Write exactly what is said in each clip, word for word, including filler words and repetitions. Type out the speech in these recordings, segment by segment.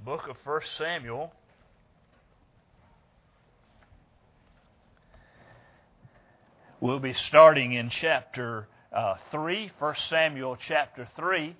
book of First Samuel. We'll be starting in chapter uh, three, First Samuel chapter three.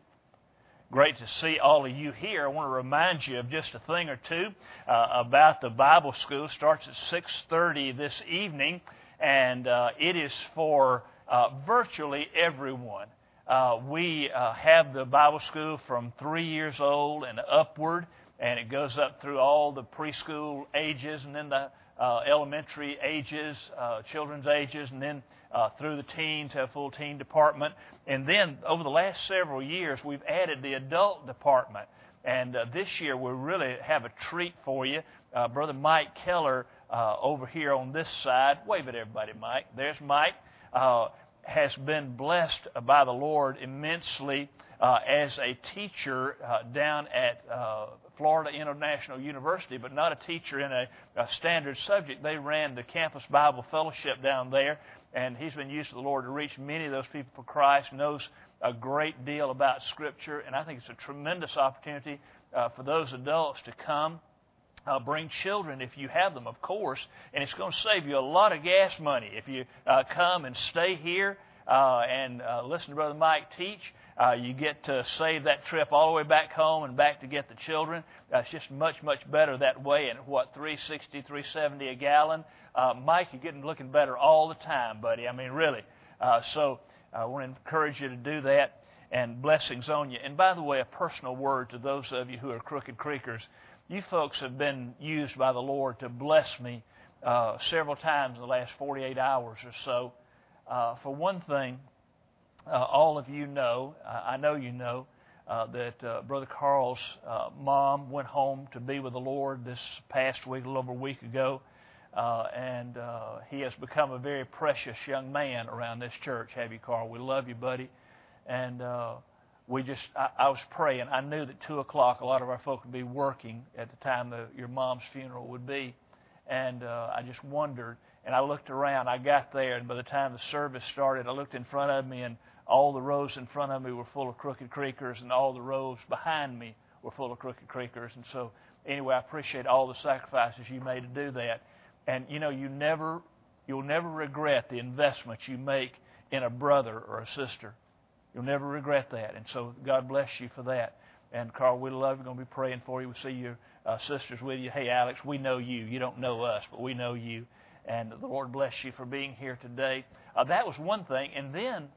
Great to see all of you here. I want to remind you of just a thing or two uh, about the Bible school. It starts at six thirty this evening, and uh, it is for uh, virtually everyone. Uh, we uh, have the Bible school from three years old and upward, and it goes up through all the preschool ages, and then the uh, elementary ages, uh, children's ages, and then uh, through the teens, have a full teen department. And then over the last several years, we've added the adult department. And uh, this year, we really have a treat for you. Uh, Brother Mike Keller uh, over here on this side. Wave at everybody, Mike. There's Mike. Uh, has been blessed by the Lord immensely uh, as a teacher uh, down at uh, Florida International University, but not a teacher in a, a standard subject. They ran the Campus Bible Fellowship down there, and he's been used to the Lord to reach many of those people for Christ, knows a great deal about Scripture, and I think it's a tremendous opportunity uh, for those adults to come. Uh, bring children if you have them, of course, and it's going to save you a lot of gas money if you uh, come and stay here uh, and uh, listen to Brother Mike teach. Uh, you get to save that trip all the way back home and back to get the children. Uh, it's just much, much better that way. And what, three sixty, three seventy a gallon? Uh, Mike, you're getting looking better all the time, buddy. I mean, really. Uh, so I want to encourage you to do that, and blessings on you. And by the way, a personal word to those of you who are Crooked Creekers. You folks have been used by the Lord to bless me uh, several times in the last forty-eight hours or so. Uh, for one thing, uh, all of you know, uh, I know you know, uh, that uh, Brother Carl's uh, mom went home to be with the Lord this past week, a little over a week ago. Uh, and uh, he has become a very precious young man around this church. Have you, Carl? We love you, buddy. And uh, We just, I, I was praying. I knew that two o'clock, a lot of our folk would be working at the time that your mom's funeral would be. And uh, I just wondered, and I looked around. I got there, and by the time the service started, I looked in front of me, and all the rows in front of me were full of Crooked Creekers, and all the rows behind me were full of Crooked Creekers. And so, anyway, I appreciate all the sacrifices you made to do that. And, you know, you never, you'll never regret the investment you make in a brother or a sister. You'll never regret that. And so God bless you for that. And Carl, we love you. We're going to be praying for you. We see your uh, sisters with you. Hey, Alex, we know you. You don't know us, but we know you. And the Lord bless you for being here today. Uh, that was one thing. And then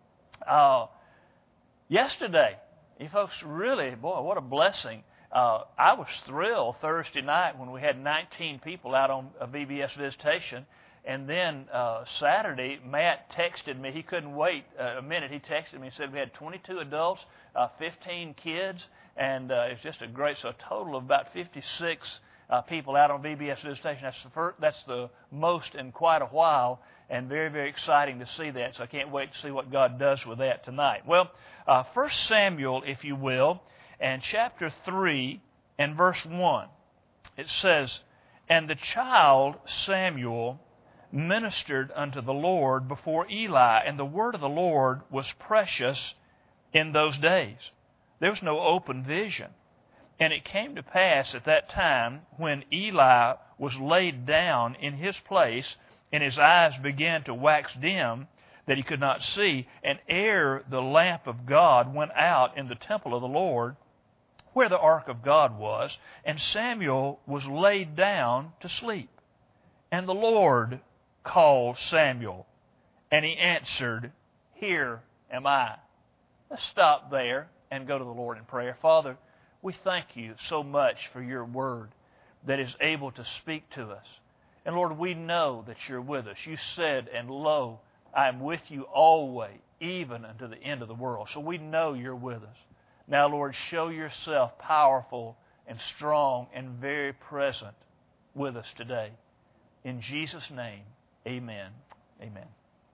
uh, yesterday, you folks really, boy, what a blessing. Uh, I was thrilled Thursday night when we had nineteen people out on a V B S visitation. And then uh, Saturday, Matt texted me. He couldn't wait uh, a minute. He texted me and said we had twenty-two adults, uh, fifteen kids, and uh, it's just a great, so a total of about fifty-six uh, people out on V B S visitation. That's the first, that's the most in quite a while, and very, very exciting to see that. So I can't wait to see what God does with that tonight. Well, uh, First Samuel, if you will, and chapter three and verse one, it says, "And the child Samuel ministered unto the Lord before Eli, and the word of the Lord was precious in those days." There was no open vision. "And it came to pass at that time, when Eli was laid down in his place, and his eyes began to wax dim, that he could not see, and ere the lamp of God went out in the temple of the Lord, where the ark of God was, and Samuel was laid down to sleep. And the Lord called Samuel, and he answered, Here am I." Let's stop there and go to the Lord in prayer. Father, we thank you so much for your word that is able to speak to us. And Lord, we know that you're with us. You said, "And lo, I am with you always, even unto the end of the world." So we know you're with us. Now, Lord, show yourself powerful and strong and very present with us today. In Jesus' name, amen. Amen.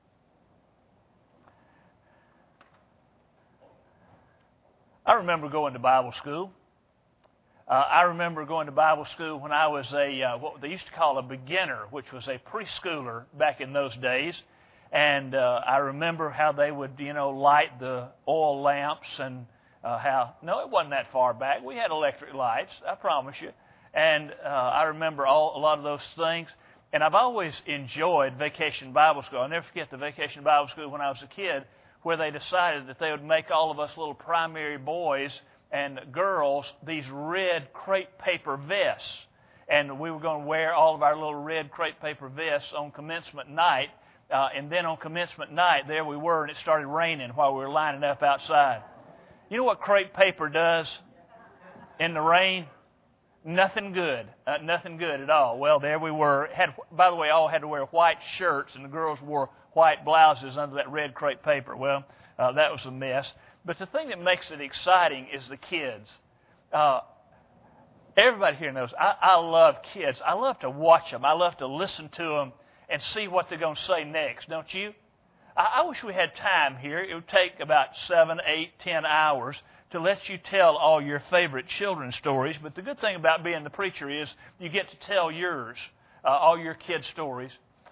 I remember going to Bible school. Uh, I remember going to Bible school when I was a uh, what they used to call a beginner, which was a preschooler back in those days. And uh, I remember how they would, you know, light the oil lamps and uh, how, no, it wasn't that far back. We had electric lights, I promise you. And uh, I remember all, a lot of those things. And I've always enjoyed Vacation Bible School. I'll never forget the Vacation Bible School when I was a kid, where they decided that they would make all of us little primary boys and girls these red crepe paper vests. And we were going to wear all of our little red crepe paper vests on commencement night. Uh, and then on commencement night, there we were, and it started raining while we were lining up outside. You know what crepe paper does in the rain? Nothing good. Uh, nothing good at all. Well, there we were. Had, by the way, all had to wear white shirts, and the girls wore white blouses under that red crepe paper. Well, uh, that was a mess. But the thing that makes it exciting is the kids. Uh, everybody here knows I, I love kids. I love to watch them. I love to listen to them and see what they're going to say next, don't you? I, I wish we had time here. It would take about seven, eight, ten hours to let you tell all your favorite children's stories. But the good thing about being the preacher is you get to tell yours, uh, all your kids' stories.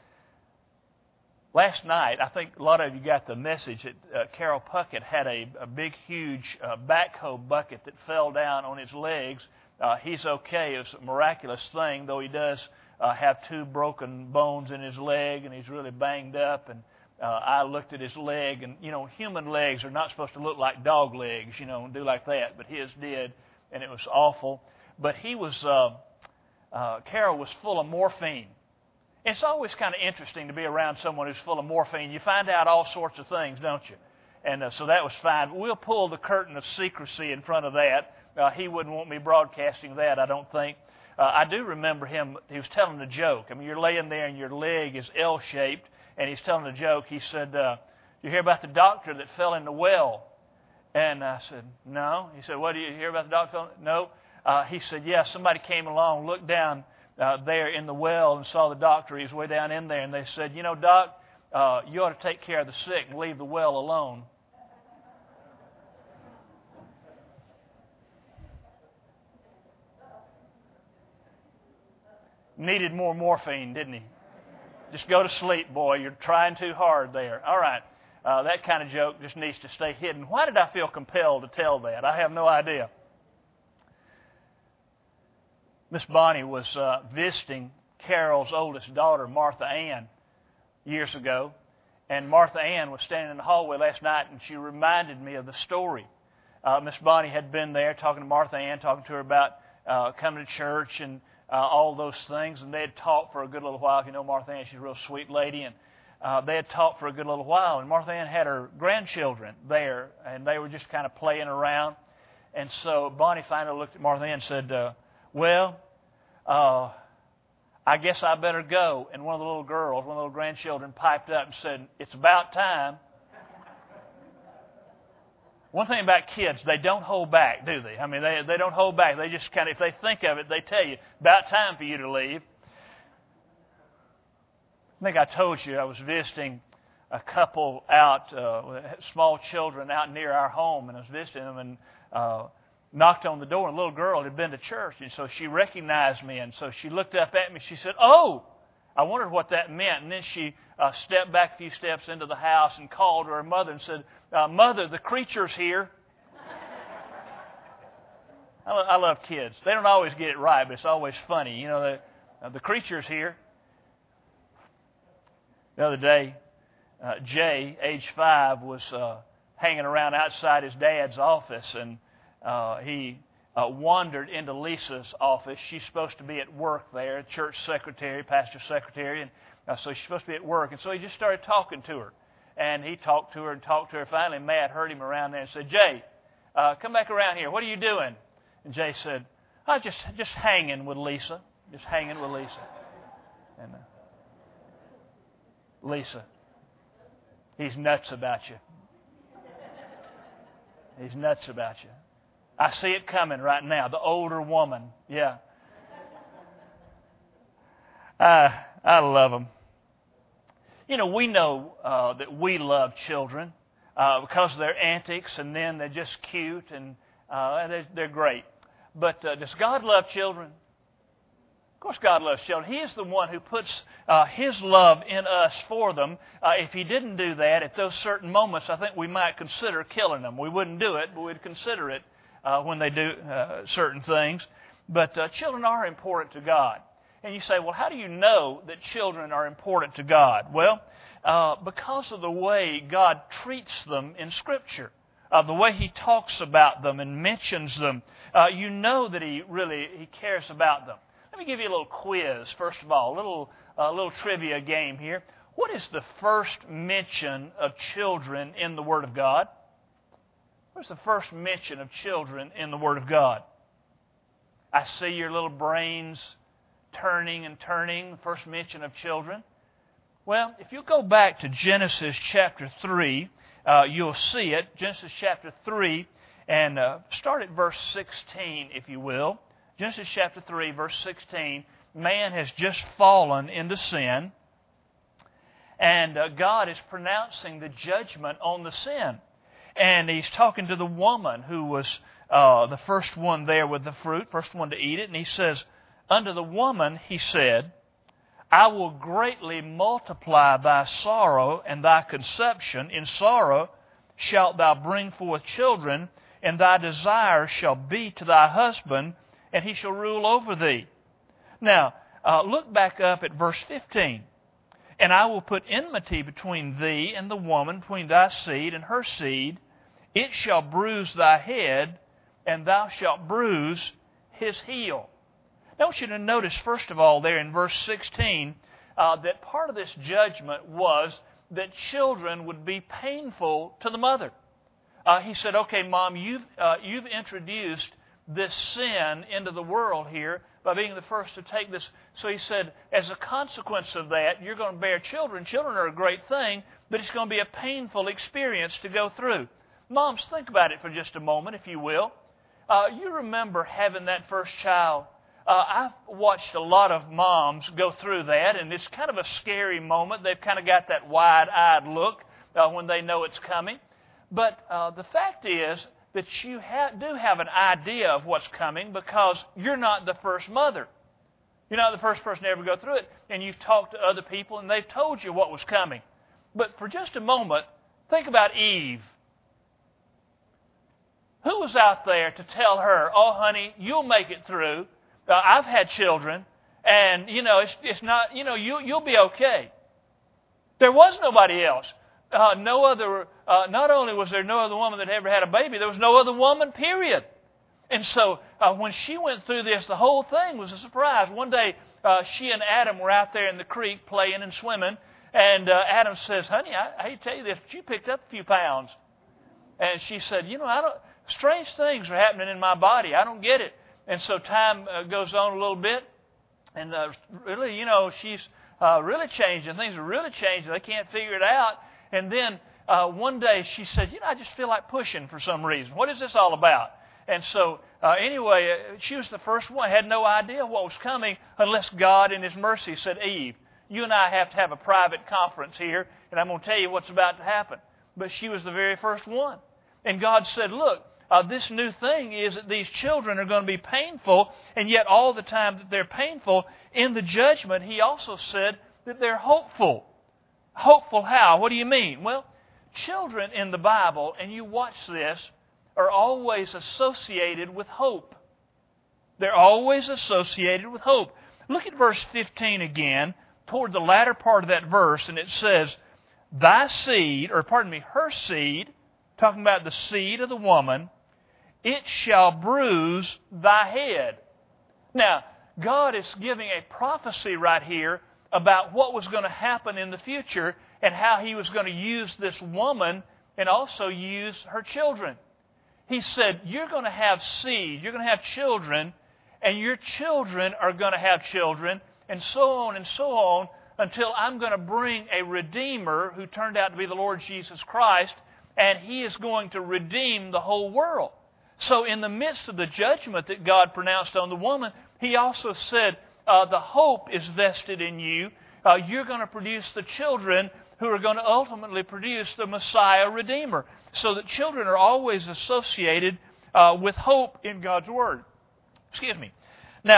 Last night, I think a lot of you got the message that uh, Carol Puckett had a, a big, huge uh, backhoe bucket that fell down on his legs. Uh, he's okay. It's a miraculous thing, though he does uh, have two broken bones in his leg, and he's really banged up. And uh, I looked at his leg, and, you know, human legs are not supposed to look like dog legs, you know, and do like that. But his did, and it was awful. But he was, uh, uh, Carol was full of morphine. It's always kind of interesting to be around someone who's full of morphine. You find out all sorts of things, don't you? And uh, so that was fine. We'll pull the curtain of secrecy in front of that. Uh, he wouldn't want me broadcasting that, I don't think. Uh, I do remember him, he was telling a joke. I mean, you're laying there and your leg is L-shaped, and he's telling a joke. He said, uh, you hear about the doctor that fell in the well? And I said, no. He said, what, do you hear about the doctor? No. Uh, he said, yeah, somebody came along, looked down uh, there in the well and saw the doctor. He was way down in there, and they said, you know, Doc, uh, you ought to take care of the sick and leave the well alone. Needed more morphine, didn't he? Just go to sleep, boy. You're trying too hard there. All right. Uh, that kind of joke just needs to stay hidden. Why did I feel compelled to tell that? I have no idea. Miss Bonnie was uh, visiting Carol's oldest daughter, Martha Ann, years ago. And Martha Ann was standing in the hallway last night, and she reminded me of the story. Uh, Miss Bonnie had been there talking to Martha Ann, talking to her about uh, coming to church and Uh, all those things, and they had talked for a good little while. You know, Martha Ann, she's a real sweet lady, and uh, they had talked for a good little while. And Martha Ann had her grandchildren there, and they were just kind of playing around. And so Bonnie finally looked at Martha Ann and said, uh, well, uh, I guess I better go. And one of the little girls, one of the little grandchildren, piped up and said, it's about time. One thing about kids, they don't hold back, do they? I mean, they they don't hold back. They just kind of, if they think of it, they tell you, about time for you to leave. I think I told you I was visiting a couple out, uh, with small children out near our home, and I was visiting them and uh, knocked on the door, and a little girl had been to church, and so she recognized me, and so she looked up at me, she said, oh! I wondered what that meant, and then she uh, stepped back a few steps into the house and called her mother and said, uh, Mother, the creature's here. I, lo- I love kids. They don't always get it right, but it's always funny. You know, the, uh, the creature's here. The other day, uh, Jay, age five, was uh, hanging around outside his dad's office, and uh, he uh, wandered into Lisa's office. She's supposed to be at work there, church secretary, pastor secretary, and uh, so she's supposed to be at work. And so he just started talking to her. And he talked to her and talked to her. Finally, Matt heard him around there and said, Jay, uh, come back around here. What are you doing? And Jay said, I'm just, just hanging with Lisa. Just hanging with Lisa. And uh, Lisa, he's nuts about you. He's nuts about you. I see it coming right now. The older woman. Yeah. Uh, I love them. You know, we know uh, that we love children uh, because of their antics, and then they're just cute, and uh, they're, they're great. But uh, does God love children? Of course, God loves children. He is the one who puts uh, His love in us for them. Uh, if He didn't do that, at those certain moments, I think we might consider killing them. We wouldn't do it, but we'd consider it uh, when they do uh, certain things. But uh, children are important to God. And you say, well, how do you know that children are important to God? Well, uh, because of the way God treats them in Scripture, uh, the way He talks about them and mentions them, uh, you know that He really He cares about them. Let me give you a little quiz, first of all, a little, uh, little trivia game here. What is the first mention of children in the Word of God? What's the first mention of children in the Word of God? I see your little brains turning and turning, first mention of children. Well, if you go back to Genesis chapter three, uh, you'll see it. Genesis chapter three, and uh, start at verse sixteen, if you will. Genesis chapter three, verse sixteen. Man has just fallen into sin, and uh, God is pronouncing the judgment on the sin. And He's talking to the woman who was uh, the first one there with the fruit, first one to eat it. And He says, unto the woman, He said, I will greatly multiply thy sorrow and thy conception. In sorrow shalt thou bring forth children, and thy desire shall be to thy husband, and he shall rule over thee. Now, uh, look back up at verse fifteen. And I will put enmity between thee and the woman, between thy seed and her seed. It shall bruise thy head, and thou shalt bruise his heel. Now, I want you to notice, first of all, there in verse sixteen, uh, that part of this judgment was that children would be painful to the mother. Uh, he said, okay, Mom, you've, uh, you've introduced this sin into the world here by being the first to take this. So He said, as a consequence of that, you're going to bear children. Children are a great thing, but it's going to be a painful experience to go through. Moms, think about it for just a moment, if you will. Uh, you remember having that first child. Uh, I've watched a lot of moms go through that, and it's kind of a scary moment. They've kind of got that wide-eyed look uh, when they know it's coming. But uh, the fact is that you ha- do have an idea of what's coming because you're not the first mother. You're not the first person to ever go through it, and you've talked to other people, and they've told you what was coming. But for just a moment, think about Eve. Who was out there to tell her, oh, honey, you'll make it through. Uh, I've had children, and, you know, it's, it's not, you know, you, you'll be okay. There was nobody else. Uh, no other, uh, not only was there no other woman that ever had a baby, there was no other woman, period. And so uh, when she went through this, the whole thing was a surprise. One day, uh, she and Adam were out there in the creek playing and swimming, and uh, Adam says, honey, I, I hate to tell you this, but you picked up a few pounds. And she said, you know, I don't, strange things are happening in my body. I don't get it. And so time uh, goes on a little bit, and uh, really, you know, she's uh, really changing. Things are really changing. They can't figure it out. And then uh, one day she said, you know, I just feel like pushing for some reason. What is this all about? And so uh, anyway, uh, she was the first one, had no idea what was coming unless God in His mercy said, Eve, you and I have to have a private conference here, and I'm going to tell you what's about to happen. But she was the very first one. And God said, look, Uh, this new thing is that these children are going to be painful, and yet all the time that they're painful, in the judgment, He also said that they're hopeful. Hopeful how? What do you mean? Well, children in the Bible, and you watch this, are always associated with hope. They're always associated with hope. Look at verse fifteen again, toward the latter part of that verse, and it says, thy seed, or pardon me, her seed, talking about the seed of the woman, it shall bruise thy head. Now, God is giving a prophecy right here about what was going to happen in the future and how He was going to use this woman and also use her children. He said, you're going to have seed, you're going to have children, and your children are going to have children, and so on and so on, until I'm going to bring a Redeemer who turned out to be the Lord Jesus Christ, and He is going to redeem the whole world. So in the midst of the judgment that God pronounced on the woman, He also said, uh, the hope is vested in you. Uh, you're going to produce the children who are going to ultimately produce the Messiah Redeemer. So that children are always associated uh, with hope in God's Word. Excuse me. Now,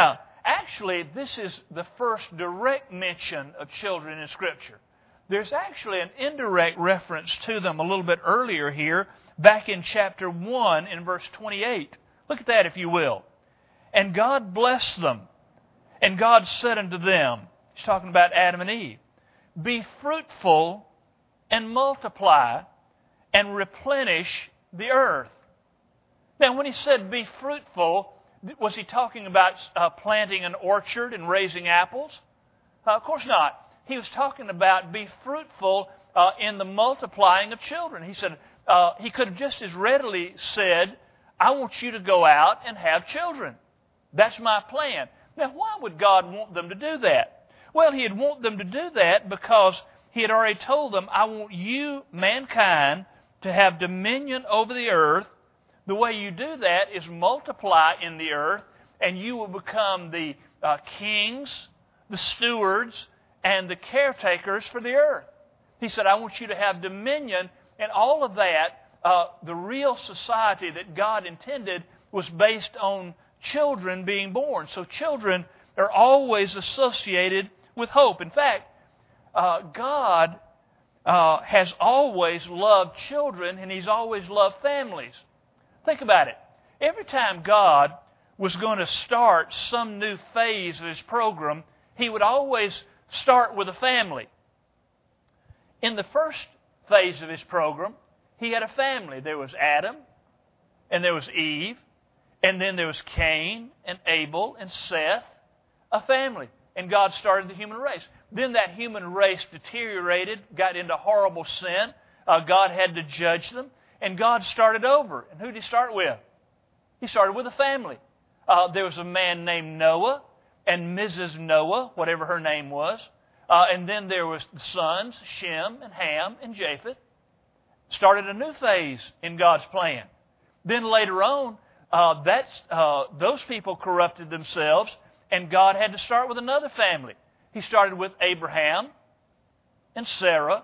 actually, this is the first direct mention of children in Scripture. There's actually an indirect reference to them a little bit earlier here, back in chapter one in verse twenty-eight. Look at that, if you will. And God blessed them, and God said unto them, He's talking about Adam and Eve, be fruitful and multiply and replenish the earth. Now, when He said be fruitful, was He talking about uh, planting an orchard and raising apples? Uh, of course not. He was talking about be fruitful uh, in the multiplying of children. He said, uh, He could have just as readily said, I want you to go out and have children. That's my plan. Now, why would God want them to do that? Well, He'd want them to do that because He had already told them, I want you, mankind, to have dominion over the earth. The way you do that is multiply in the earth, and you will become the uh, kings, the stewards, and the caretakers for the earth. He said, I want you to have dominion, and all of that, uh, the real society that God intended was based on children being born. So children are always associated with hope. In fact, uh, God uh, has always loved children, and He's always loved families. Think about it. Every time God was going to start some new phase of His program, He would always start with a family. In the first phase of His program, He had a family. There was Adam, and there was Eve, and then there was Cain, and Abel, and Seth, a family. And God started the human race. Then that human race deteriorated, got into horrible sin. Uh, God had to judge them. And God started over. And who did He start with? He started with a family. Uh, there was a man named Noah and Missus Noah, whatever her name was. Uh, and then there was the sons, Shem and Ham and Japheth. Started a new phase in God's plan. Then later on, uh, that's, uh, those people corrupted themselves, and God had to start with another family. He started with Abraham and Sarah,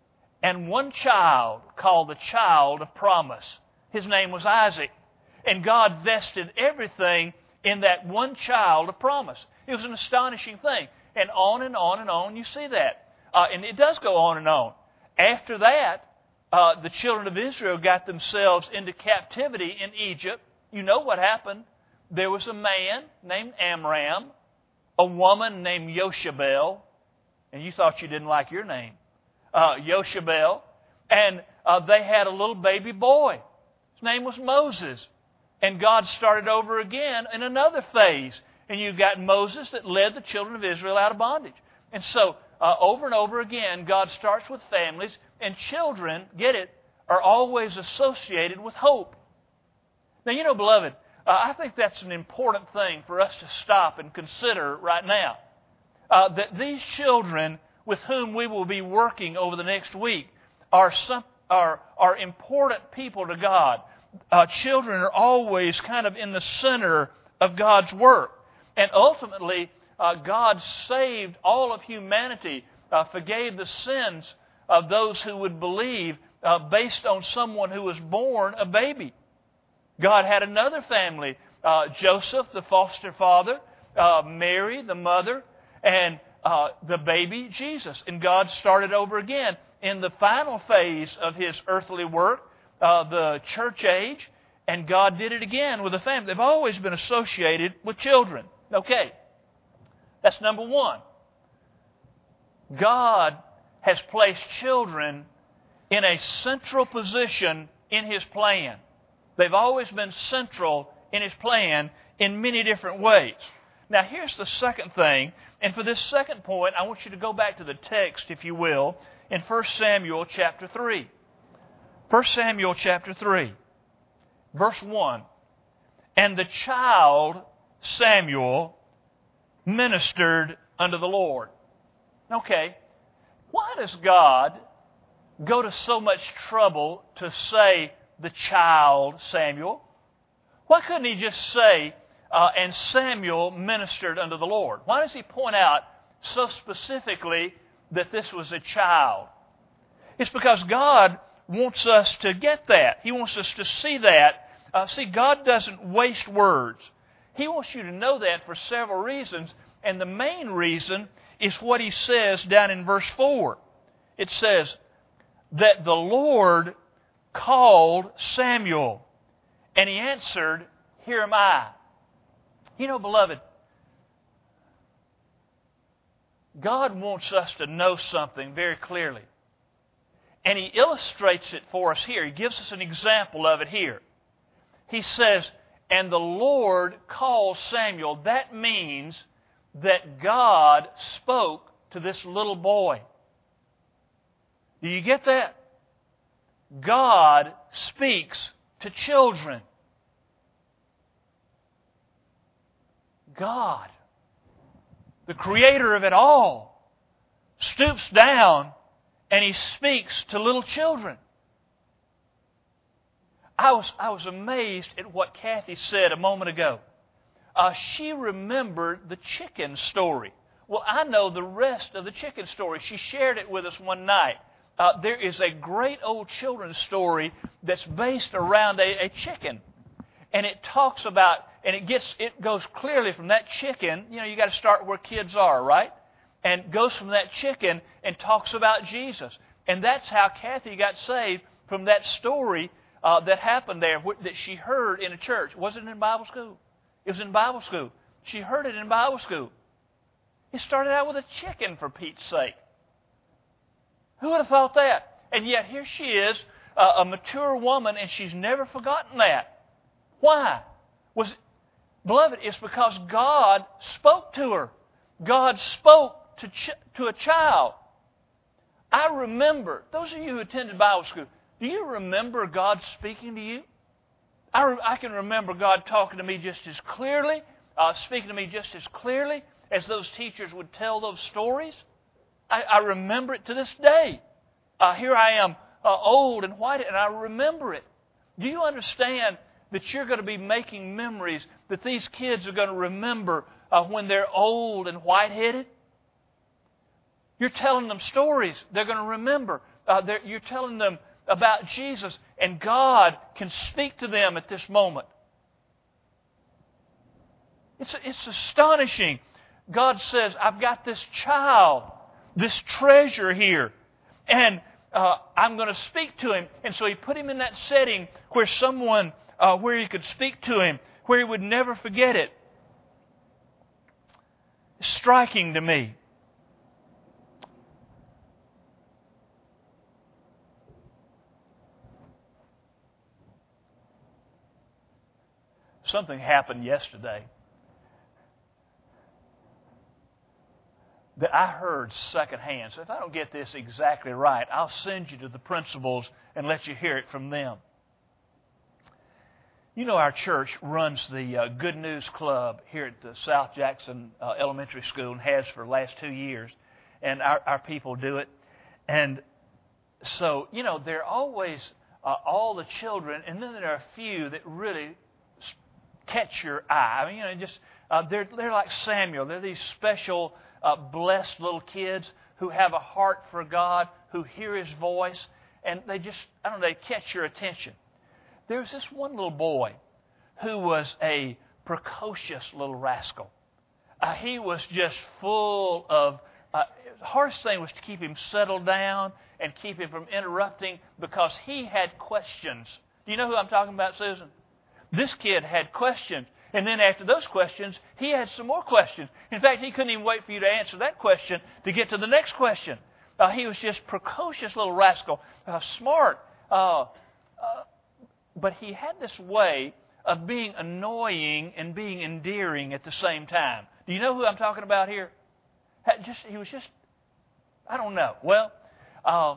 and one child called the child of promise. His name was Isaac. And God vested everything in that one child of promise. It was an astonishing thing. And on and on and on you see that. Uh, and it does go on and on. After that, uh, the children of Israel got themselves into captivity in Egypt. You know what happened. There was a man named Amram, a woman named Yoshabel, and you thought you didn't like your name. Uh, Yoshabel, and uh, they had a little baby boy. His name was Moses. And God started over again in another phase. And you've got Moses that led the children of Israel out of bondage. And so, uh, over and over again, God starts with families, and children, get it, are always associated with hope. Now, you know, beloved, uh, I think that's an important thing for us to stop and consider right now. Uh, that these children with whom we will be working over the next week are some, are, are important people to God. Uh, children are always kind of in the center of God's work. And ultimately, uh, God saved all of humanity, uh, forgave the sins of those who would believe uh, based on someone who was born a baby. God had another family, uh, Joseph, the foster father, uh, Mary, the mother, and Uh, the baby Jesus. And God started over again in the final phase of His earthly work, uh, the church age, and God did it again with a family. They've always been associated with children. Okay, that's number one. God has placed children in a central position in His plan. They've always been central in His plan in many different ways. Now, here's the second thing. And for this second point, I want you to go back to the text, if you will, in First Samuel chapter three. First Samuel chapter three, verse one. And the child Samuel ministered unto the Lord. Okay, why does God go to so much trouble to say the child Samuel? Why couldn't He just say, Uh, and Samuel ministered unto the Lord? Why does He point out so specifically that this was a child? It's because God wants us to get that. He wants us to see that. Uh, see, God doesn't waste words. He wants you to know that for several reasons. And the main reason is what he says down in verse four. It says that the Lord called Samuel, and he answered, "Here am I." You know, beloved, God wants us to know something very clearly. And He illustrates it for us here. He gives us an example of it here. He says, "And the Lord called Samuel." That means that God spoke to this little boy. Do you get that? God speaks to children. God, the Creator of it all, stoops down and He speaks to little children. I was, I was amazed at what Kathy said a moment ago. Uh, she remembered the chicken story. Well, I know the rest of the chicken story. She shared it with us one night. Uh, there is a great old children's story that's based around a, a chicken. And it talks about, and it gets, it goes clearly from that chicken. You know, you got to start where kids are, right? And goes from that chicken and talks about Jesus. And that's how Kathy got saved, from that story uh, that happened there, that she heard in a church. Was it in Bible school? It was in Bible school. She heard it in Bible school. It started out with a chicken, for Pete's sake. Who would have thought that? And yet here she is, uh, a mature woman, and she's never forgotten that. Why? Was it, beloved, it's because God spoke to her. God spoke to ch- to a child. I remember, those of you who attended Bible school, do you remember God speaking to you? I, re- I can remember God talking to me just as clearly, uh, speaking to me just as clearly as those teachers would tell those stories. I, I remember it to this day. Uh, here I am, uh, old and white, and I remember it. Do you understand that you're going to be making memories that these kids are going to remember uh, when they're old and white-headed? You're telling them stories they're going to remember. Uh, you're telling them about Jesus, and God can speak to them at this moment. It's, it's astonishing. God says, I've got this child, this treasure here, and uh, I'm going to speak to him. And so He put him in that setting where someone, uh, where He could speak to him, where he would never forget it. It's striking to me. Something happened yesterday that I heard secondhand. So if I don't get this exactly right, I'll send you to the principals and let you hear it from them. You know, our church runs the uh, Good News Club here at the South Jackson uh, Elementary School, and has for the last two years. And our, our people do it. And so, you know, there are always uh, all the children, and then there are a few that really catch your eye. I mean, you know, just uh, they're they're like Samuel. They're these special, uh, blessed little kids who have a heart for God, who hear His voice, and they just, I don't know, they catch your attention. There was this one little boy who was a precocious little rascal. Uh, he was just full of. Uh, the hardest thing was to keep him settled down and keep him from interrupting, because he had questions. Do you know who I'm talking about, Susan? This kid had questions. And then after those questions, he had some more questions. In fact, he couldn't even wait for you to answer that question to get to the next question. Uh, he was just precocious little rascal, uh, smart. Uh, uh, but he had this way of being annoying and being endearing at the same time. Do you know who I'm talking about here? Just, he was just, I don't know. Well, uh,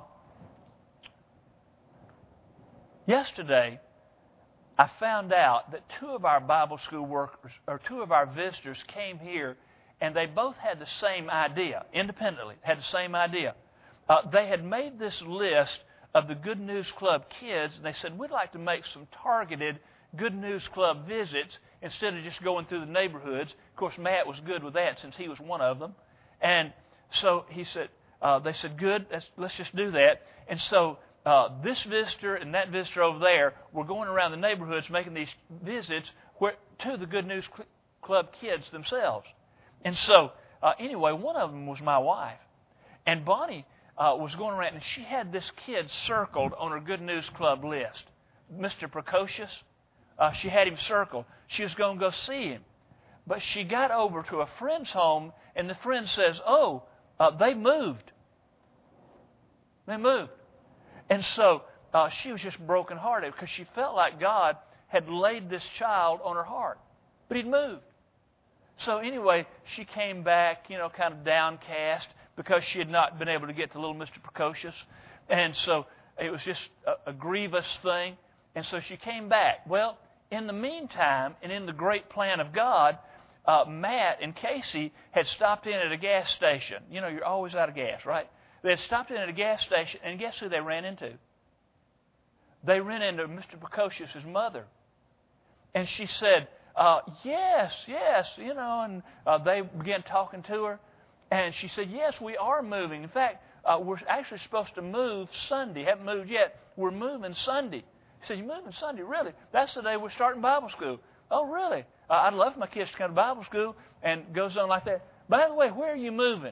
yesterday, I found out that two of our Bible school workers, or two of our visitors, came here, and they both had the same idea, independently, had the same idea. Uh, they had made this list of the Good News Club kids, and they said, we'd like to make some targeted Good News Club visits instead of just going through the neighborhoods. Of course, Matt was good with that since he was one of them. And so he said, uh, they said, good, let's, let's just do that. And so Uh, this visitor and that visitor over there were going around the neighborhoods making these visits where, to the Good News club kids themselves. And so, uh, anyway, one of them was my wife. And Bonnie uh, was going around, and she had this kid circled on her Good News Club list. Mister Precocious, uh, she had him circled. She was going to go see him. But she got over to a friend's home, and the friend says, oh, uh, they moved. They moved. And so uh, she was just brokenhearted because she felt like God had laid this child on her heart. But he'd moved. So anyway, she came back, you know, kind of downcast because she had not been able to get to little Mister Precocious. And so it was just a, a grievous thing. And so she came back. Well, in the meantime, and in the great plan of God, uh, Matt and Casey had stopped in at a gas station. You know, you're always out of gas, right? They had stopped in at a gas station, and guess who they ran into? They ran into Mister Precocious' mother. And she said, uh, yes, yes, you know, and uh, they began talking to her. And she said, yes, we are moving. In fact, uh, we're actually supposed to move Sunday. Haven't moved yet. We're moving Sunday. He said, you're moving Sunday? Really? That's the day we're starting Bible school. Oh, really? Uh, I'd love for my kids to come to Bible school, and goes on like that. By the way, where are you moving?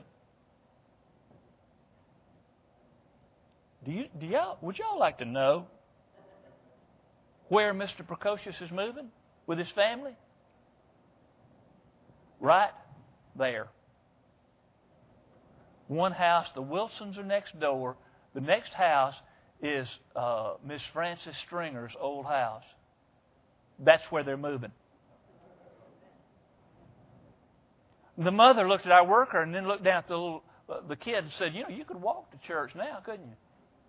Do you, do y'all, would y'all like to know where Mister Precocious is moving with his family? Right there. One house, the Wilsons are next door. The next house is uh, Miss Frances Stringer's old house. That's where they're moving. The mother looked at our worker and then looked down at the little, uh, the kid and said, you know, you could walk to church now, couldn't you?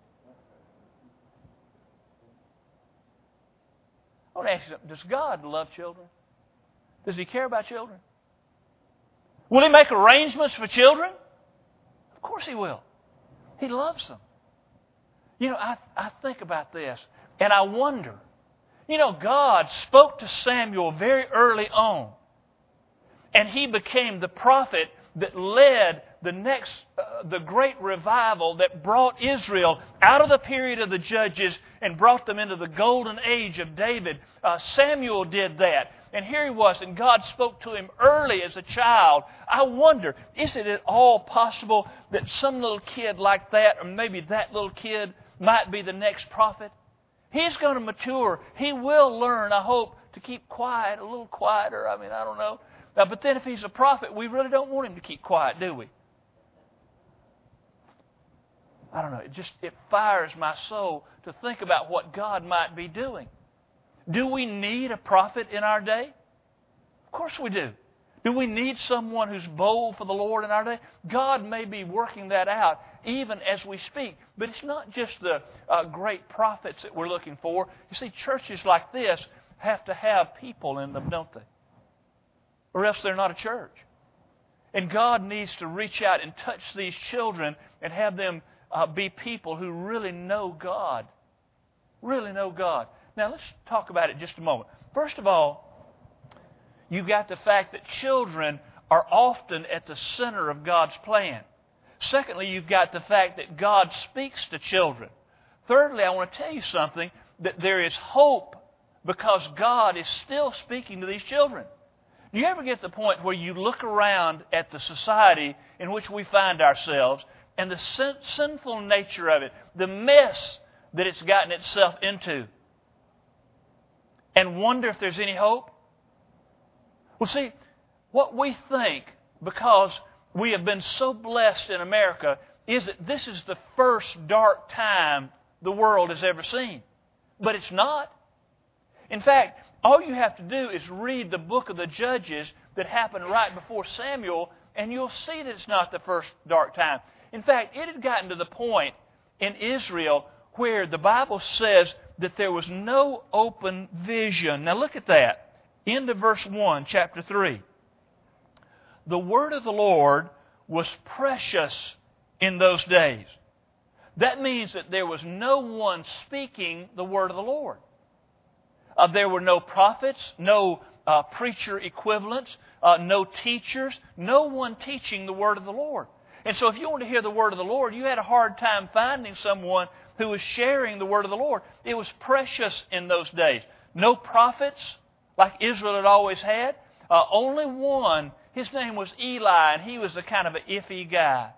I want to ask you something. Does God love children? Does He care about children? Will He make arrangements for children? Of course He will. He loves them. You know, I, I think about this, and I wonder. You know, God spoke to Samuel very early on, and he became the prophet that led the next, uh, the great revival that brought Israel out of the period of the Judges and brought them into the golden age of David. Uh, Samuel did that. And here he was, and God spoke to him early as a child. I wonder, is it at all possible that some little kid like that, or maybe that little kid, might be the next prophet? He's going to mature. He will learn, I hope, to keep quiet, a little quieter. I mean, I don't know. Uh, but then if he's a prophet, we really don't want him to keep quiet, do we? I don't know. It just it fires my soul to think about what God might be doing. Do we need a prophet in our day? Of course we do. Do we need someone who's bold for the Lord in our day? God may be working that out even as we speak. But it's not just the uh, great prophets that we're looking for. You see, churches like this have to have people in them, don't they? Or else they're not a church. And God needs to reach out and touch these children and have them uh, be people who really know God. Really know God. Now, let's talk about it just a moment. First of all, you've got the fact that children are often at the center of God's plan. Secondly, you've got the fact that God speaks to children. Thirdly, I want to tell you something, that there is hope because God is still speaking to these children. Do you ever get to the point where you look around at the society in which we find ourselves and the sin- sinful nature of it, the mess that it's gotten itself into, and wonder if there's any hope? Well, see, what we think, because we have been so blessed in America, is that this is the first dark time the world has ever seen. But it's not. In fact, all you have to do is read the book of the Judges that happened right before Samuel, and you'll see that it's not the first dark time. In fact, it had gotten to the point in Israel where the Bible says that there was no open vision. Now look at that. End of verse one, chapter three. The word of the Lord was precious in those days. That means that there was no one speaking the word of the Lord. Uh, there were no prophets, no uh, preacher equivalents, uh, no teachers, no one teaching the word of the Lord. And so if you want to hear the word of the Lord, you had a hard time finding someone who was sharing the word of the Lord. It was precious in those days. No prophets like Israel had always had. Uh, only one, his name was Eli, and he was a kind of an iffy guy.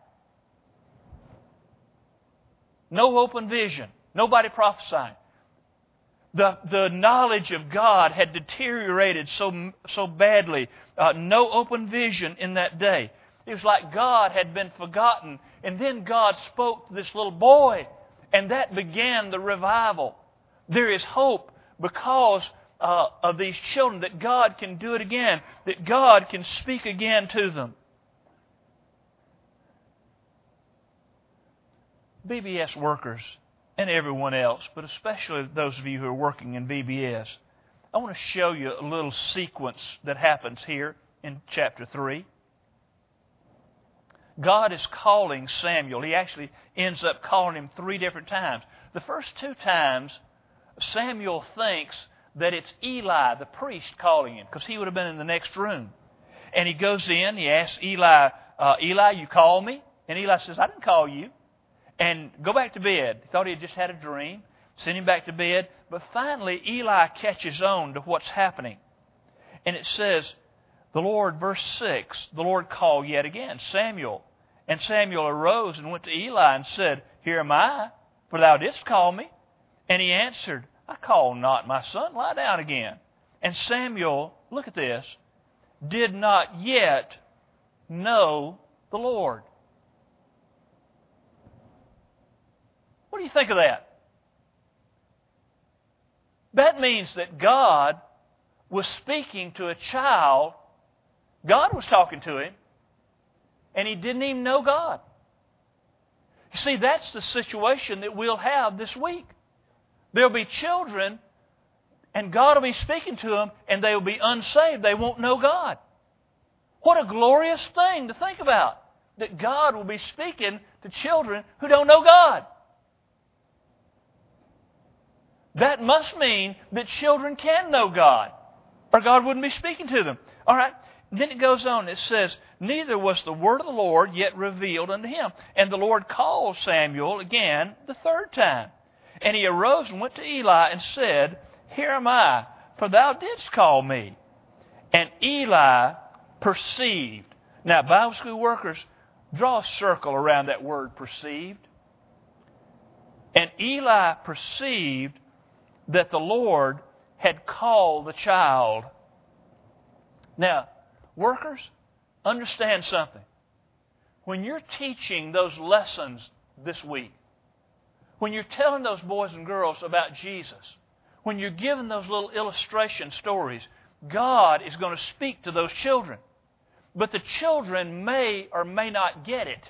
No open vision. Nobody prophesying. The, the knowledge of God had deteriorated so, so badly. Uh, no open vision in that day. It was like God had been forgotten. And then God spoke to this little boy. And that began the revival. There is hope because uh, of these children that God can do it again. That God can speak again to them. B B S workers and everyone else, but especially those of you who are working in V B S, I want to show you a little sequence that happens here in chapter three. God is calling Samuel. He actually ends up calling him three different times. The first two times, Samuel thinks that it's Eli, the priest, calling him, because he would have been in the next room. And he goes in, he asks Eli, uh, Eli, you called me? And Eli says, I didn't call you. And go back to bed. He thought he had just had a dream. Send him back to bed. But finally, Eli catches on to what's happening. And it says, the Lord, verse six, the Lord called yet again, Samuel. And Samuel arose and went to Eli and said, Here am I, for thou didst call me. And he answered, I call not, my son, lie down again. And Samuel, look at this, did not yet know the Lord. What do you think of that? That means that God was speaking to a child. God was talking to him, and he didn't even know God. You see, that's the situation that we'll have this week. There'll be children, and God will be speaking to them, and they will be unsaved. They won't know God. What a glorious thing to think about, that God will be speaking to children who don't know God. That must mean that children can know God, or God wouldn't be speaking to them. All right. Then it goes on. It says, Neither was the word of the Lord yet revealed unto him. And the Lord called Samuel again the third time. And he arose and went to Eli and said, Here am I, for thou didst call me. And Eli perceived. Now, Bible school workers, draw a circle around that word perceived. And Eli perceived that the Lord had called the child. Now, workers, understand something. When you're teaching those lessons this week, when you're telling those boys and girls about Jesus, when you're giving those little illustration stories, God is going to speak to those children. But the children may or may not get it.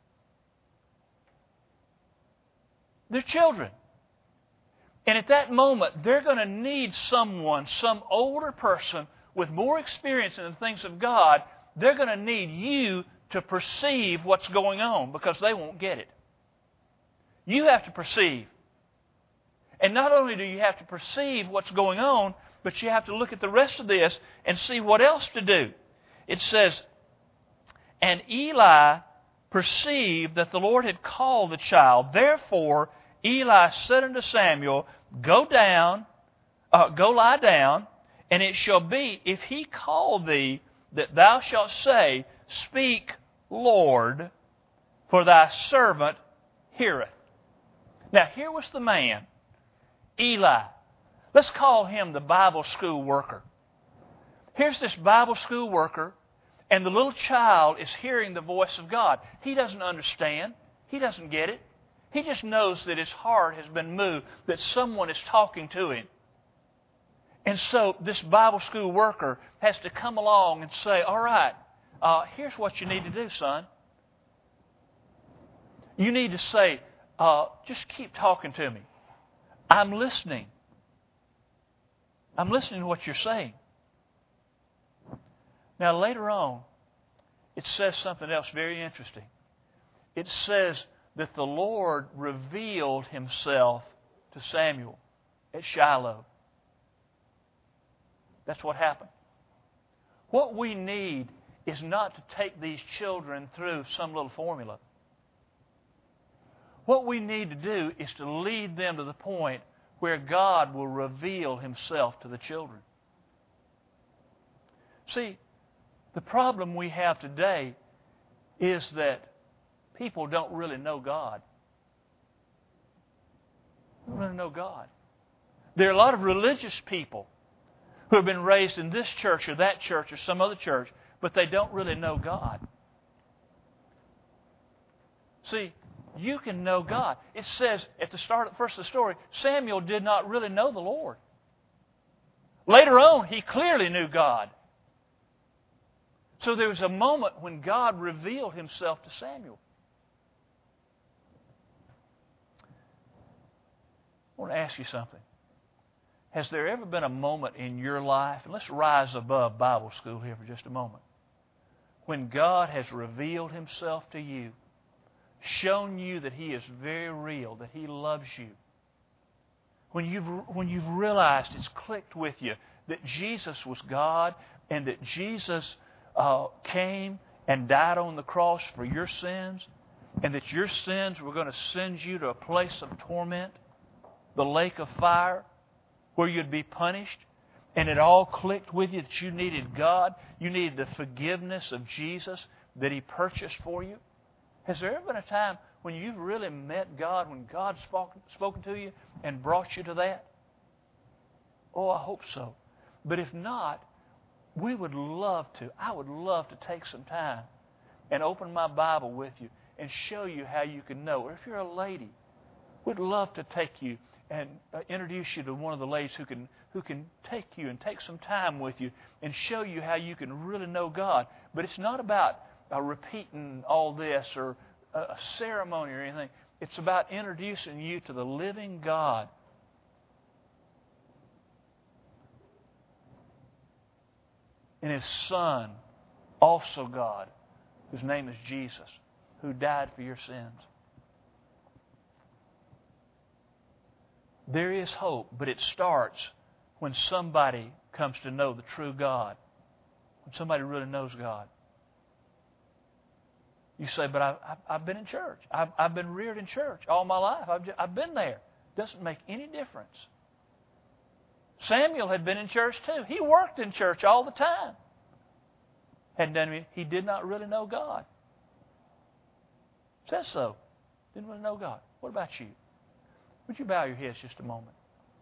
They're children. And at that moment, they're going to need someone, some older person with more experience in the things of God. They're going to need you to perceive what's going on because they won't get it. You have to perceive. And not only do you have to perceive what's going on, but you have to look at the rest of this and see what else to do. It says, And Eli perceived that the Lord had called the child. Therefore, Eli said unto Samuel, Go down, uh, go lie down, and it shall be, if he call thee, that thou shalt say, Speak, Lord, for thy servant heareth. Now, here was the man, Eli. Let's call him the Bible school worker. Here's this Bible school worker, and the little child is hearing the voice of God. He doesn't understand. He doesn't get it. He just knows that his heart has been moved, that someone is talking to him. And so this Bible school worker has to come along and say, All right, uh, here's what you need to do, son. You need to say, uh, just keep talking to me. I'm listening. I'm listening to what you're saying. Now, later on, it says something else very interesting. It says that the Lord revealed himself to Samuel at Shiloh. That's what happened. What we need is not to take these children through some little formula. What we need to do is to lead them to the point where God will reveal himself to the children. See, the problem we have today is that people don't really know God. They don't really know God. There are a lot of religious people who have been raised in this church or that church or some other church, but they don't really know God. See, you can know God. It says at the start, first of the story, Samuel did not really know the Lord. Later on, he clearly knew God. So there was a moment when God revealed Himself to Samuel. I want to ask you something. Has there ever been a moment in your life, and let's rise above Bible school here for just a moment, when God has revealed Himself to you, shown you that He is very real, that He loves you? When you've, when you've realized it's clicked with you that Jesus was God and that Jesus uh, came and died on the cross for your sins and that your sins were going to send you to a place of torment, the lake of fire, where you'd be punished, and it all clicked with you that you needed God, you needed the forgiveness of Jesus that He purchased for you? Has there ever been a time when you've really met God, when God's spoken, spoken to you and brought you to that? Oh, I hope so. But if not, we would love to. I would love to take some time and open my Bible with you and show you how you can know. Or if you're a lady, we'd love to take you and uh, introduce you to one of the ladies who can who can take you and take some time with you and show you how you can really know God. But it's not about uh, repeating all this or a, a ceremony or anything. It's about introducing you to the living God. And His Son, also God, whose name is Jesus, who died for your sins. There is hope, but it starts when somebody comes to know the true God, when somebody really knows God. You say, but I've, I've been in church. I've, I've been reared in church all my life. I've, just, I've been there. Doesn't make any difference. Samuel had been in church too. He worked in church all the time. Hadn't done anything. He did not really know God. Says so. Didn't really know God. What about you? Would you bow your heads just a moment?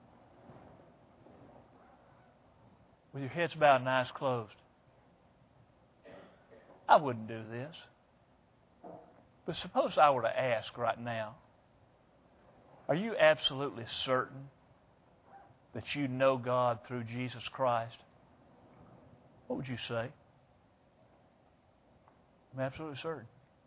With your heads bowed and eyes closed. I wouldn't do this. But suppose I were to ask right now, are you absolutely certain that you know God through Jesus Christ? What would you say? I'm absolutely certain.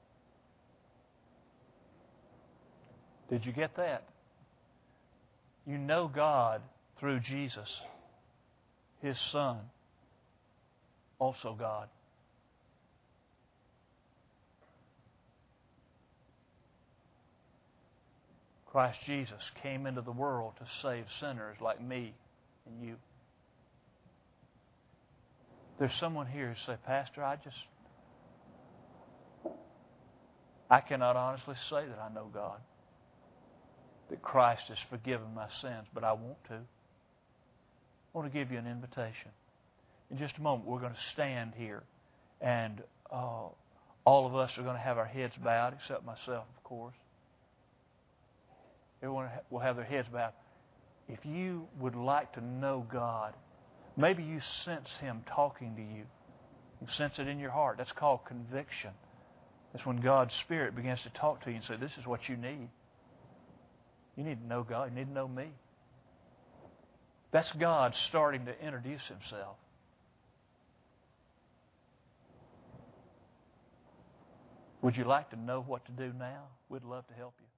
Did you get that? You know God through Jesus, His Son, also God. Christ Jesus came into the world to save sinners like me and you. There's someone here who say, Pastor, I just, I cannot honestly say that I know God, that Christ has forgiven my sins, but I want to. I want to give you an invitation. In just a moment, we're going to stand here, and uh, all of us are going to have our heads bowed, except myself, of course. Everyone will have their heads bowed. If you would like to know God, maybe you sense Him talking to you. You sense it in your heart. That's called conviction. That's when God's Spirit begins to talk to you and say, this is what you need. You need to know God. You need to know me. That's God starting to introduce Himself. Would you like to know what to do now? We'd love to help you.